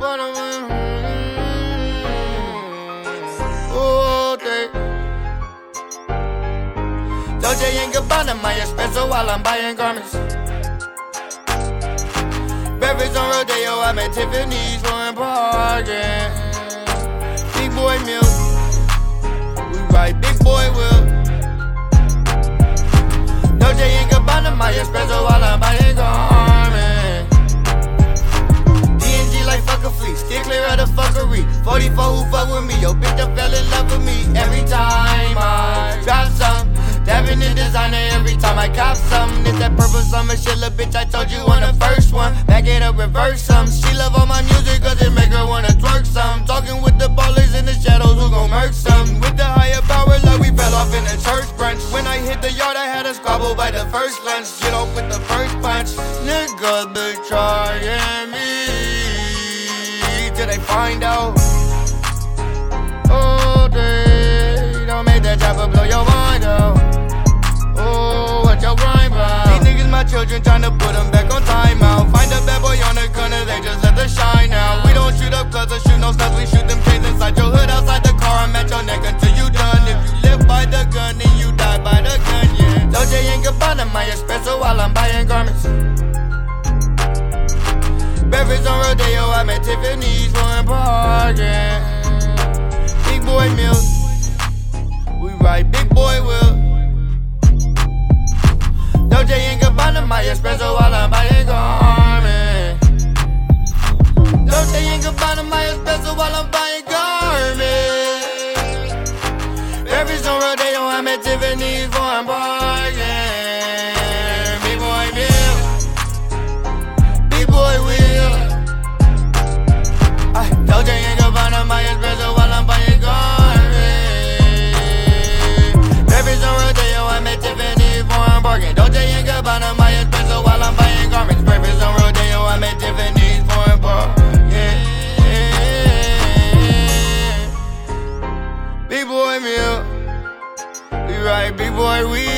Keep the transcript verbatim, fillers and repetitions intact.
bottom. All day. Dolce and Gabbana, my espresso while I'm buying garments. Breakfast on Rodeo, I'm at Tiffany's for parking. Big boy milk, we ride big boy wheel. Dolce and Gabbana, my espresso while I'm buying garments. D and G like fuck a fleece, steer clear of the fuckery. forty-four who fuck with me, yo bitch done fell in love with me. Every time I drop some, dabbing in designer every time I cop something. It's that purple summer shit, little bitch, I told you on the first one. Back it up, reverse some. She love all my music cause it make her wanna twerk some. Talking with the ballers in the shadows who gon' murk some. With the higher power like we fell off in the church brunch. When I hit the yard I had a squabble by the first lunch. Get off with the first punch. Niggas be trying me till they find out. Oh, they don't make that chopper blow your mind out. Oh, what your grind about? These niggas my children tryna put them back on timeout. Find a bad boy on the corner, they just let the shine out. We don't shoot up cause or shoot no stuff, we shoot them chains inside your hood, outside the car. I'm at your neck until you done. If you live by the gun, then you die by the gun, yeah. Dolce and Gabbana, my espresso while I'm buying garments. Breakfast on Rodeo, I'm at Tiffany's for parking. Big boy milk, we ride big boy wheel. Dolce and Gabbana, my espresso while I'm buying garments. Dolce and Gabbana, my espresso while I'm buying garments. Breakfast on Rodeo, I'm at Tiffany's for I'm parking. Big boy milk, big boy wheel. Ay, Dolce and Gabbana, my espresso while I'm buying garments. Breakfast on Rodeo, I'm at Tiffany's for I'm parking. Dolce and Gabbana, my espresso while I'm buying garments. Breakfast on Rodeo, I'm at Tiffany's for I'm parking. Big boy milk, we ride big boy wheel.